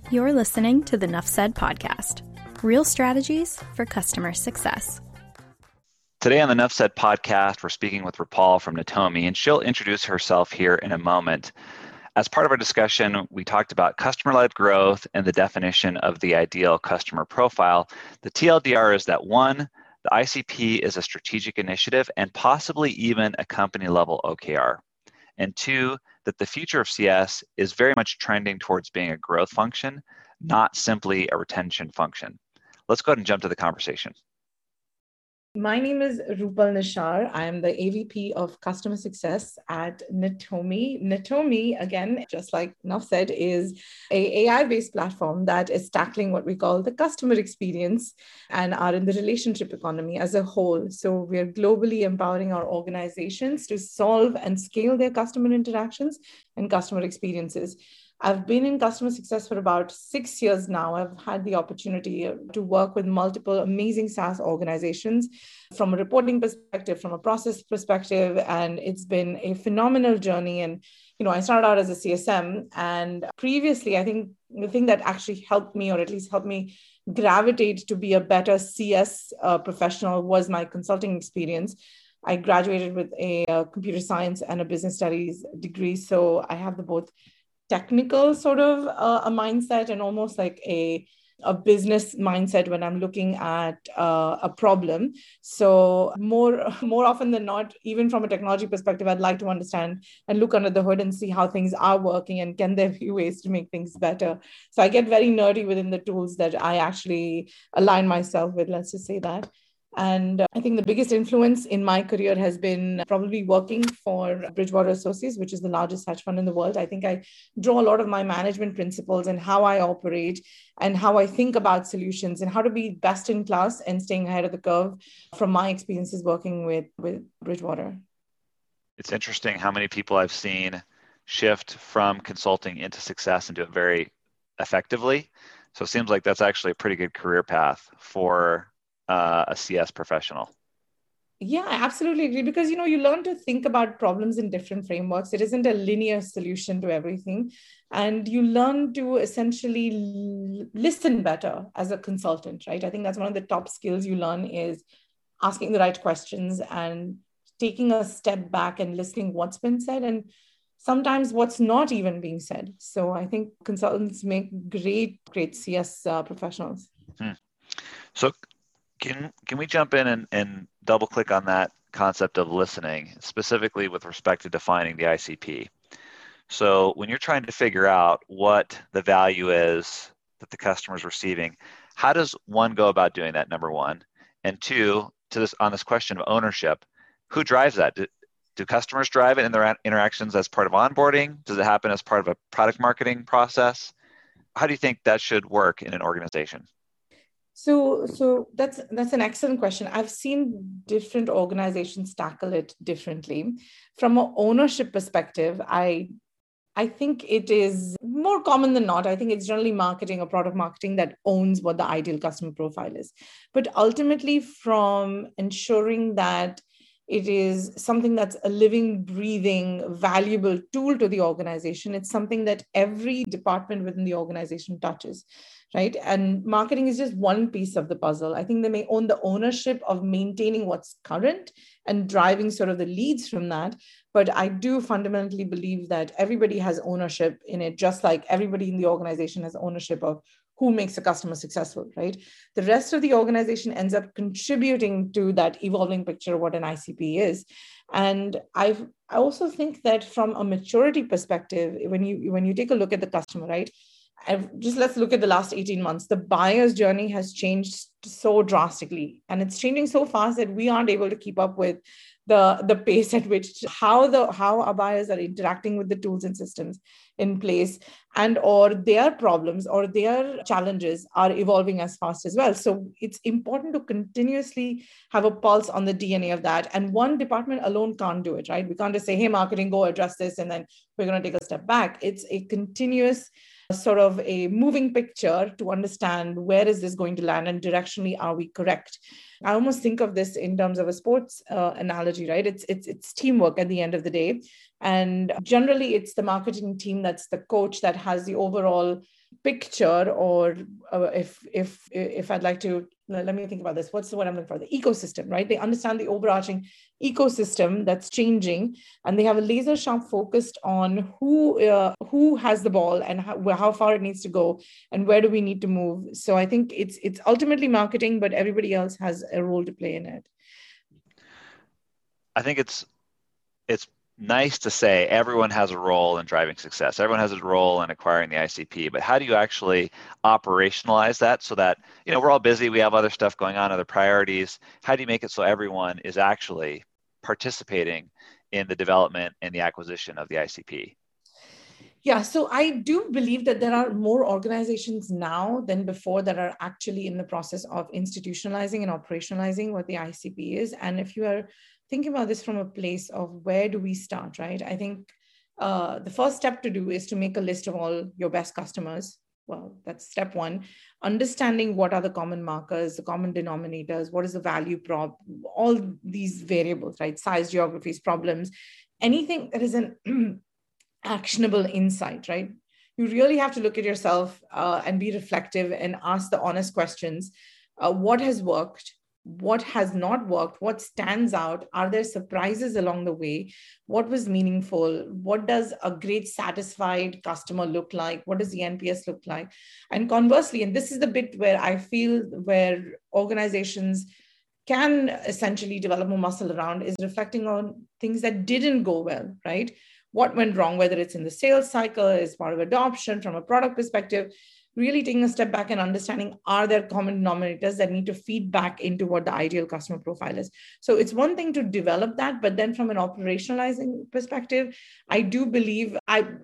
You're listening to the Nuff Said podcast, real strategies for customer success. Today on the Nuff Said podcast, we're speaking with Rupal from Natomi, and she'll introduce herself here in a moment. As part of our discussion, we talked about customer-led growth and the definition of the ideal customer profile. The TLDR is that 1, the ICP is a strategic initiative and possibly even a company-level OKR. And 2, that the future of CS is very much trending towards being a growth function, not simply a retention function. Let's go ahead and jump to the conversation. My name is Rupal Nishar. I am the AVP of Customer Success at Natomi. Natomi, again, just like Nuff said, is an AI-based platform that is tackling what we call the customer experience and are in the relationship economy as a whole. So we're globally empowering our organizations to solve and scale their customer interactions and customer experiences. I've been in customer success for about 6 years now. I've had the opportunity to work with multiple amazing SaaS organizations from a reporting perspective, from a process perspective, and it's been a phenomenal journey. And, I started out as a CSM, and previously, I think the thing that actually helped me, or at least helped me gravitate to be a better CS professional, was my consulting experience. I graduated with a computer science and a business studies degree, so I have the both technical sort of a mindset and almost like a business mindset when I'm looking at a problem. So more often than not, even from a technology perspective, I'd like to understand and look under the hood and see how things are working and can there be ways to make things better. So I get very nerdy within the tools that I actually align myself with, let's just say that. And I think the biggest influence in my career has been probably working for Bridgewater Associates, which is the largest hedge fund in the world. I think I draw a lot of my management principles and how I operate and how I think about solutions and how to be best in class and staying ahead of the curve from my experiences working with Bridgewater. It's interesting how many people I've seen shift from consulting into success and do it very effectively. So it seems like that's actually a pretty good career path for a CS professional. Yeah, I absolutely agree. Because, you learn to think about problems in different frameworks. It isn't a linear solution to everything. And you learn to essentially listen better as a consultant, right? I think that's one of the top skills you learn is asking the right questions and taking a step back and listening what's been said and sometimes what's not even being said. So I think consultants make great CS professionals. So can we jump in and double click on that concept of listening, specifically with respect to defining the ICP? So when you're trying to figure out what the value is that the customer is receiving, how does one go about doing that, number one? And two, on this question of ownership, who drives that? Do customers drive it in their interactions as part of onboarding? Does it happen as part of a product marketing process? How do you think that should work in an organization? So that's an excellent question. I've seen different organizations tackle it differently. From an ownership perspective, I think it is more common than not. I think it's generally marketing or product marketing that owns what the ideal customer profile is. But ultimately, from ensuring that it is something that's a living, breathing, valuable tool to the organization, it's something that every department within the organization touches. Right. And marketing is just one piece of the puzzle. I think they may own the ownership of maintaining what's current and driving sort of the leads from that. But I do fundamentally believe that everybody has ownership in it, just like everybody in the organization has ownership of who makes a customer successful, right? The rest of the organization ends up contributing to that evolving picture of what an ICP is. And I also think that from a maturity perspective, when you take a look at the customer, right? Let's look at the last 18 months. The buyer's journey has changed so drastically, and it's changing so fast that we aren't able to keep up with the pace at which how our buyers are interacting with the tools and systems in place, and or their problems or their challenges are evolving as fast as well. So it's important to continuously have a pulse on the DNA of that. And one department alone can't do it, right? We can't just say, hey, marketing, go address this, and then we're going to take a step back. It's a continuous sort of a moving picture to understand where is this going to land and directionally are we correct. I almost think of this in terms of a sports analogy, right? It's teamwork at the end of the day. And generally it's the marketing team that's the coach that has the overall picture, or if I'd like to, let me think about this. What's the word I'm looking for? The ecosystem, right? They understand the overarching ecosystem that's changing, and they have a laser sharp focused on who has the ball and how far it needs to go and where do we need to move. So I think it's ultimately marketing, but everybody else has a role to play in it. I think it's nice to say everyone has a role in driving success. Everyone has a role in acquiring the ICP, but how do you actually operationalize that so that, we're all busy, we have other stuff going on, other priorities. How do you make it so everyone is actually participating in the development and the acquisition of the ICP? Yeah, so I do believe that there are more organizations now than before that are actually in the process of institutionalizing and operationalizing what the ICP is. And if you are thinking about this from a place of where do we start, right? I think the first step to do is to make a list of all your best customers. Well, that's step one. Understanding what are the common markers, the common denominators, what is the value prop, all these variables, right? Size, geographies, problems, anything that is an actionable insight, right? You really have to look at yourself and be reflective and ask the honest questions. What has worked? What has not worked? What stands out? Are there surprises along the way? What was meaningful? What does a great satisfied customer look like? What does the NPS look like? And conversely, and this is the bit where I feel where organizations can essentially develop more muscle around, is reflecting on things that didn't go well, right? What went wrong, whether it's in the sales cycle, as part of adoption, from a product perspective, really taking a step back and understanding, are there common denominators that need to feed back into what the ideal customer profile is? So it's one thing to develop that, but then from an operationalizing perspective, I do believe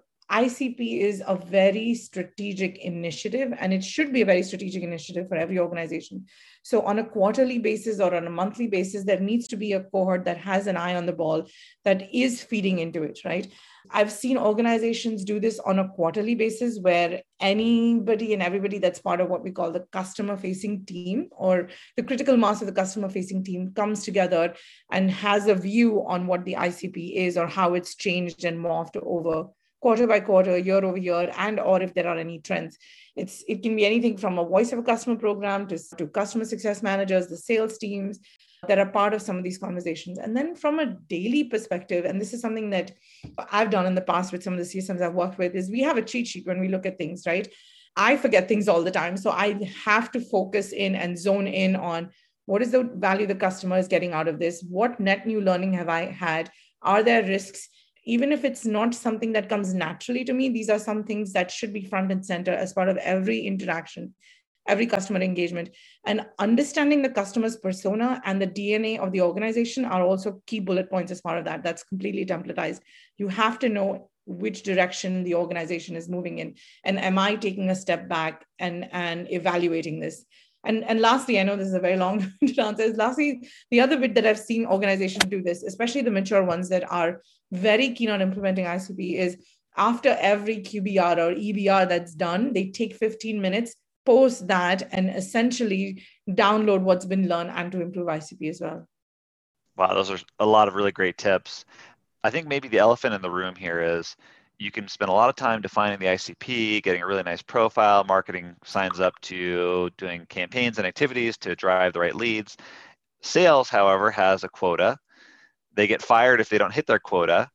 ICP is a very strategic initiative, and it should be a very strategic initiative for every organization. So on a quarterly basis or on a monthly basis, there needs to be a cohort that has an eye on the ball that is feeding into it, right? I've seen organizations do this on a quarterly basis where anybody and everybody that's part of what we call the customer-facing team, or the critical mass of the customer-facing team, comes together and has a view on what the ICP is or how it's changed and morphed over quarter by quarter, year over year, and or if there are any trends. It can be anything from a voice of a customer program to customer success managers, the sales teams that are part of some of these conversations. And then from a daily perspective, and this is something that I've done in the past with some of the CSMs I've worked with, is we have a cheat sheet when we look at things, right? I forget things all the time. So I have to focus in and zone in on what is the value the customer is getting out of this? What net new learning have I had? Are there risks? Even if it's not something that comes naturally to me, these are some things that should be front and center as part of every interaction, every customer engagement. And understanding the customer's persona and the DNA of the organization are also key bullet points as part of that. That's completely templatized. You have to know which direction the organization is moving in. And am I taking a step back and evaluating this? And lastly, I know this is a very long answer. Lastly, the other bit that I've seen organizations do this, especially the mature ones that are very keen on implementing ICP, is after every QBR or EBR that's done, they take 15 minutes, post that, and essentially download what's been learned and to improve ICP as well. Wow, those are a lot of really great tips. I think maybe the elephant in the room here is you can spend a lot of time defining the ICP, getting a really nice profile, marketing signs up to doing campaigns and activities to drive the right leads. Sales, however, has a quota. They get fired if they don't hit their quota,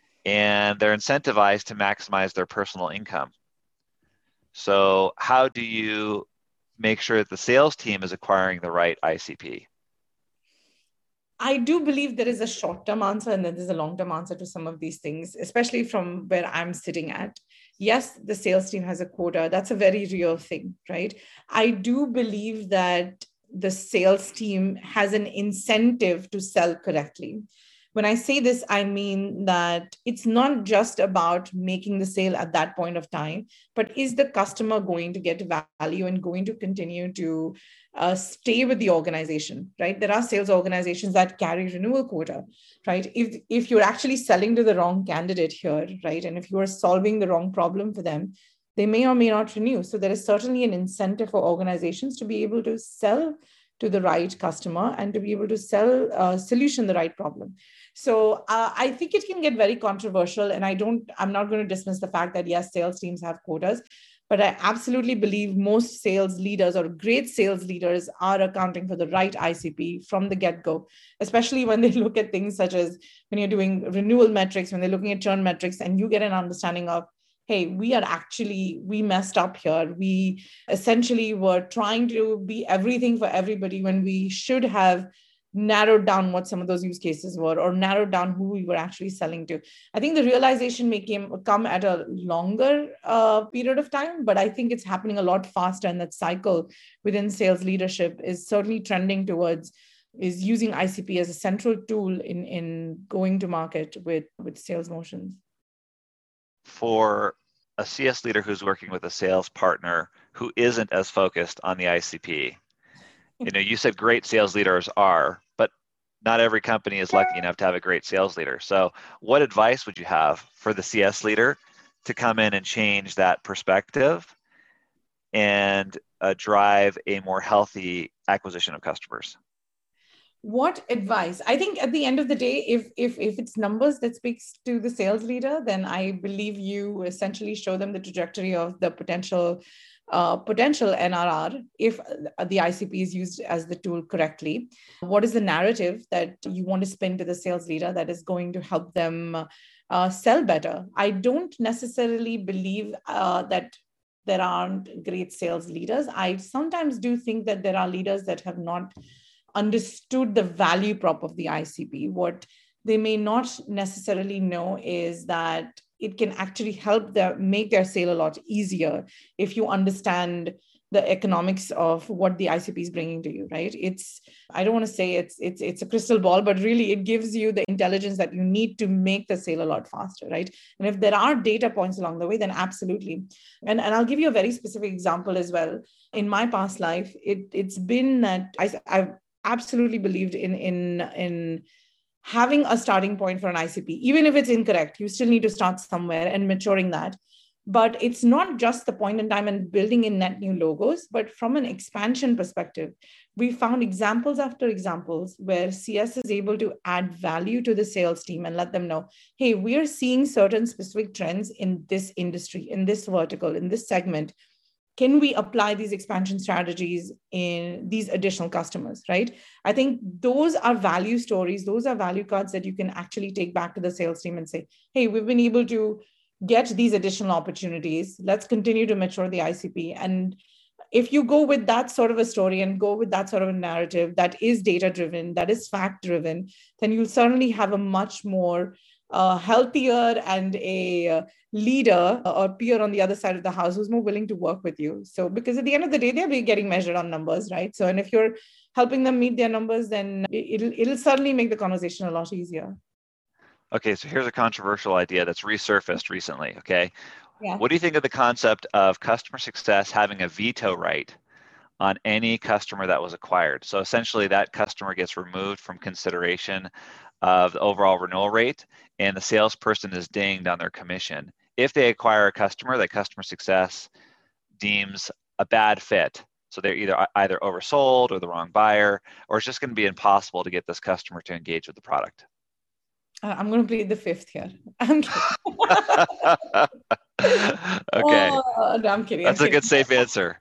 and they're incentivized to maximize their personal income. So how do you make sure that the sales team is acquiring the right ICP? I do believe there is a short-term answer and then there's a long-term answer to some of these things, especially from where I'm sitting at. Yes, the sales team has a quota. That's a very real thing, right? I do believe that the sales team has an incentive to sell correctly. When I say this, I mean that it's not just about making the sale at that point of time, but is the customer going to get value and going to continue to stay with the organization, right? There are sales organizations that carry renewal quota, right? If you're actually selling to the wrong candidate here, right? And if you are solving the wrong problem for them, they may or may not renew. So there is certainly an incentive for organizations to be able to sell to the right customer and to be able to sell a solution the right problem. So I think it can get very controversial, and I'm not going to dismiss the fact that yes, sales teams have quotas, But I absolutely believe most sales leaders or great sales leaders are accounting for the right ICP from the get-go, especially when they look at things such as when you're doing renewal metrics, when they're looking at churn metrics, and you get an understanding of, hey, we messed up here. We essentially were trying to be everything for everybody when we should have narrowed down what some of those use cases were, or narrowed down who we were actually selling to. I think the realization may come at a longer period of time, but I think it's happening a lot faster. And that cycle within sales leadership is certainly trending towards is using ICP as a central tool in going to market with sales motions. For a CS leader who's working with a sales partner who isn't as focused on the ICP, you said great sales leaders are, but not every company is lucky enough to have a great sales leader. So what advice would you have for the CS leader to come in and change that perspective and drive a more healthy acquisition of customers? What advice? I think at the end of the day, if it's numbers that speaks to the sales leader, then I believe you essentially show them the trajectory of the potential NRR if the ICP is used as the tool correctly. What is the narrative that you want to spin to the sales leader that is going to help them sell better? I don't necessarily believe that there aren't great sales leaders. I sometimes do think that there are leaders that have not understood the value prop of the ICP. What they may not necessarily know is that it can actually help them make their sale a lot easier if you understand the economics of what the ICP is bringing to you, right? I don't want to say it's a crystal ball, but really it gives you the intelligence that you need to make the sale a lot faster, right? And if there are data points along the way, then absolutely. And I'll give you a very specific example as well. In my past life, it's been that I've absolutely believed in having a starting point for an ICP. Even if it's incorrect, you still need to start somewhere and maturing that. But it's not just the point in time and building in net new logos, but from an expansion perspective, we found examples after examples where CS is able to add value to the sales team and let them know, hey, we are seeing certain specific trends in this industry, in this vertical, in this segment. Can we apply these expansion strategies in these additional customers, right? I think those are value stories. Those are value cards that you can actually take back to the sales team and say, hey, we've been able to get these additional opportunities. Let's continue to mature the ICP. And if you go with that sort of a story and go with that sort of a narrative that is data-driven, that is fact-driven, then you'll certainly have a much more healthier and a leader or peer on the other side of the house who's more willing to work with you. So because at the end of the day, they're getting measured on numbers, right? So, and if you're helping them meet their numbers, then it'll certainly make the conversation a lot easier. Okay, so here's a controversial idea that's resurfaced recently, okay? Yeah. What do you think of the concept of customer success having a veto right on any customer that was acquired? So essentially that customer gets removed from consideration of the overall renewal rate, and the salesperson is dinged on their commission if they acquire a customer that customer success deems a bad fit. So they're either oversold or the wrong buyer, or it's just going to be impossible to get this customer to engage with the product. I'm going to plead the fifth here. I'm kidding. Okay. Oh, no, I'm kidding. That's a good safe answer.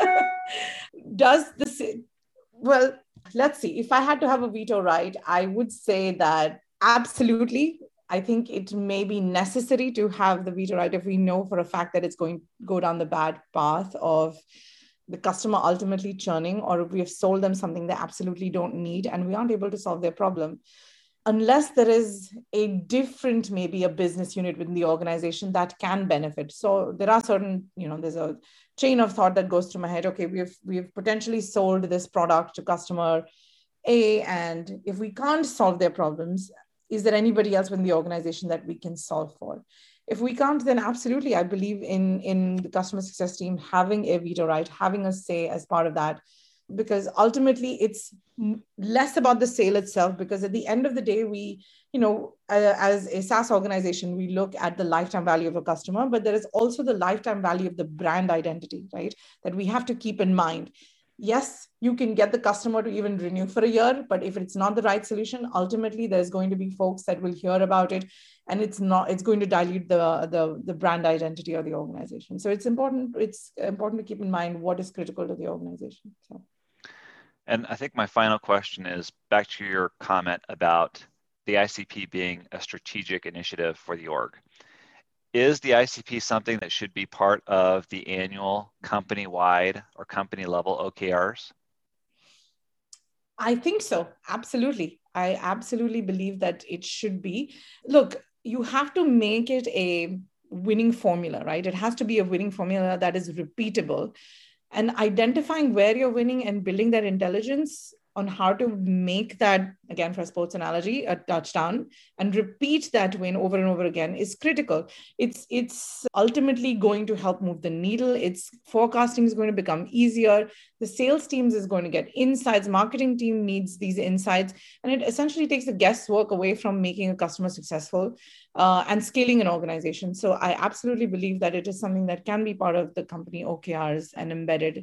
Well, let's see. If I had to have a veto right, I would say that absolutely. I think it may be necessary to have the veto right if we know for a fact that it's going to go down the bad path of the customer ultimately churning, or if we have sold them something they absolutely don't need and we aren't able to solve their problem. Unless there is a different, maybe a business unit within the organization that can benefit. So there are certain, there's a chain of thought that goes through my head. Okay, we've potentially sold this product to customer A, and if we can't solve their problems, is there anybody else within the organization that we can solve for? If we can't, then absolutely, I believe in the customer success team having a veto right, having a say as part of that. Because ultimately it's less about the sale itself, because at the end of the day, we, as a SaaS organization, we look at the lifetime value of a customer, but there is also the lifetime value of the brand identity, right? That we have to keep in mind. Yes, you can get the customer to even renew for a year, but if it's not the right solution, ultimately there's going to be folks that will hear about it and it's going to dilute the brand identity of the organization. So it's important to keep in mind what is critical to the organization. So. And I think my final question is back to your comment about the ICP being a strategic initiative for the org. Is the ICP something that should be part of the annual company-wide or company-level OKRs? I think so. Absolutely. I absolutely believe that it should be. Look, you have to make it a winning formula, right? It has to be a winning formula that is repeatable. And identifying where you're winning and building that intelligence on how to make that, again, for a sports analogy, a touchdown, and repeat that win over and over again is critical. It's ultimately going to help move the needle. It's forecasting is going to become easier. The sales teams is going to get insights. Marketing team needs these insights. And it essentially takes the guesswork away from making a customer successful and scaling an organization. So I absolutely believe that it is something that can be part of the company OKRs and embedded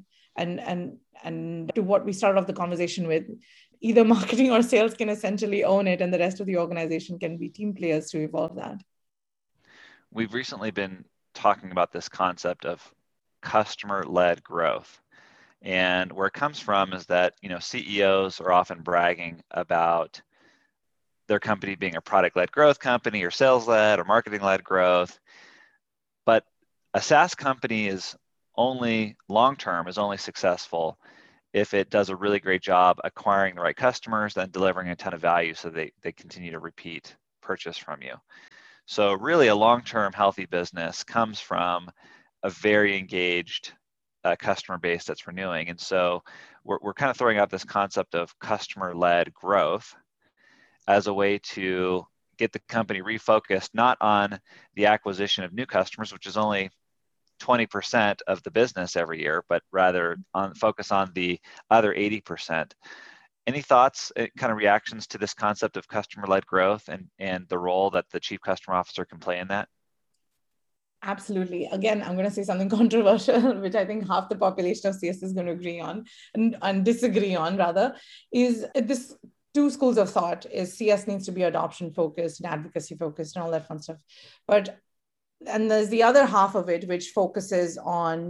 and to what we started off the conversation with, either marketing or sales can essentially own it and the rest of the organization can be team players to evolve that. We've recently been talking about this concept of customer-led growth. And where it comes from is that, CEOs are often bragging about their company being a product-led growth company or sales-led or marketing-led growth. But a SaaS company is only long-term is only successful if it does a really great job acquiring the right customers, then delivering a ton of value so they continue to repeat purchase from you. So really a long-term healthy business comes from a very engaged customer base that's renewing. And so we're kind of throwing out this concept of customer-led growth as a way to get the company refocused, not on the acquisition of new customers, which is only 20% of the business every year, but rather focus on the other 80%. Any thoughts, kind of reactions to this concept of customer-led growth and the role that the chief customer officer can play in that? Absolutely. Again, I'm going to say something controversial, which I think half the population of CS is going to agree on and disagree on rather, is this two schools of thought is CS needs to be adoption focused and advocacy focused and all that fun stuff. And there's the other half of it, which focuses on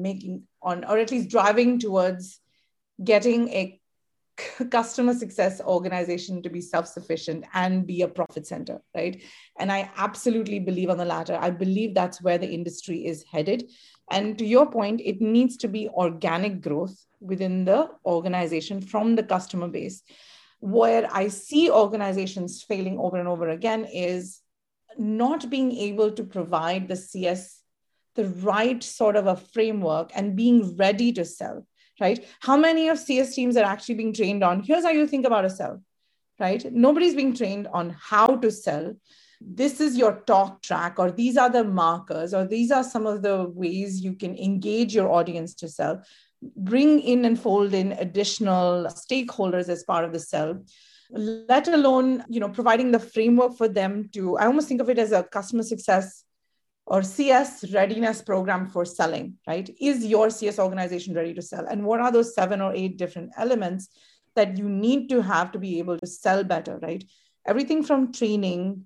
or at least driving towards getting a customer success organization to be self-sufficient and be a profit center, right? And I absolutely believe on the latter. I believe that's where the industry is headed. And to your point, it needs to be organic growth within the organization from the customer base. Where I see organizations failing over and over again is not being able to provide the CS the right sort of a framework and being ready to sell, right? How many of CS teams are actually being trained on, here's how you think about a sell, right? Nobody's being trained on how to sell. This is your talk track, or these are the markers, or these are some of the ways you can engage your audience to sell. Bring in and fold in additional stakeholders as part of the sell. Let alone, providing the framework for them to, I almost think of it as a customer success or CS readiness program for selling, right? Is your CS organization ready to sell? And what are those 7 or 8 different elements that you need to have to be able to sell better, right? Everything from training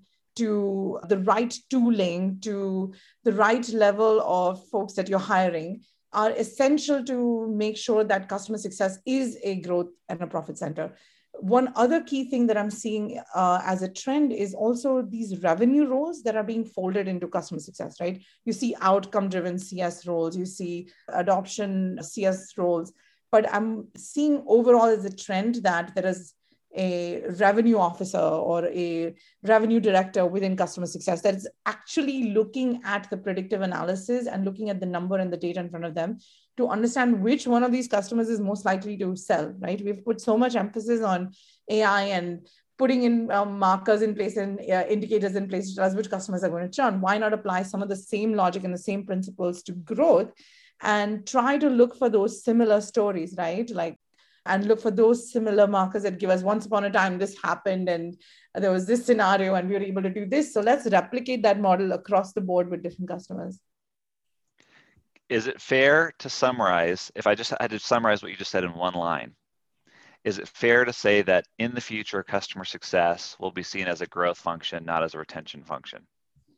to the right tooling to the right level of folks that you're hiring are essential to make sure that customer success is a growth and a profit center. One other key thing that I'm seeing as a trend is also these revenue roles that are being folded into customer success, right? You see outcome-driven CS roles, you see adoption CS roles, but I'm seeing overall as a trend that there is a revenue officer or a revenue director within customer success that is actually looking at the predictive analysis and looking at the number and the data in front of them to understand which one of these customers is most likely to sell, right? We've put so much emphasis on AI and putting in markers in place and indicators in place to tell us which customers are going to churn. Why not apply some of the same logic and the same principles to growth and try to look for those similar stories, right? And look for those similar markers that give us once upon a time, this happened and there was this scenario and we were able to do this. So let's replicate that model across the board with different customers. Is it fair to summarize, if I just had to summarize what you just said in one line, is it fair to say that in the future, customer success will be seen as a growth function, not as a retention function?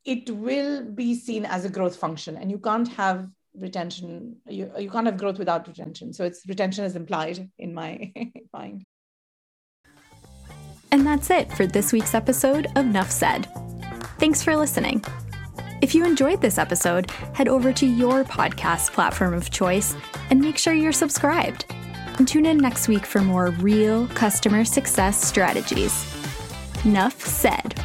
it will be seen as a growth function, and you can't have retention. You can't have growth without retention. So retention is implied in my mind. And that's it for this week's episode of Nuff Said. Thanks for listening. If you enjoyed this episode, head over to your podcast platform of choice and make sure you're subscribed. And tune in next week for more real customer success strategies. Nuff Said.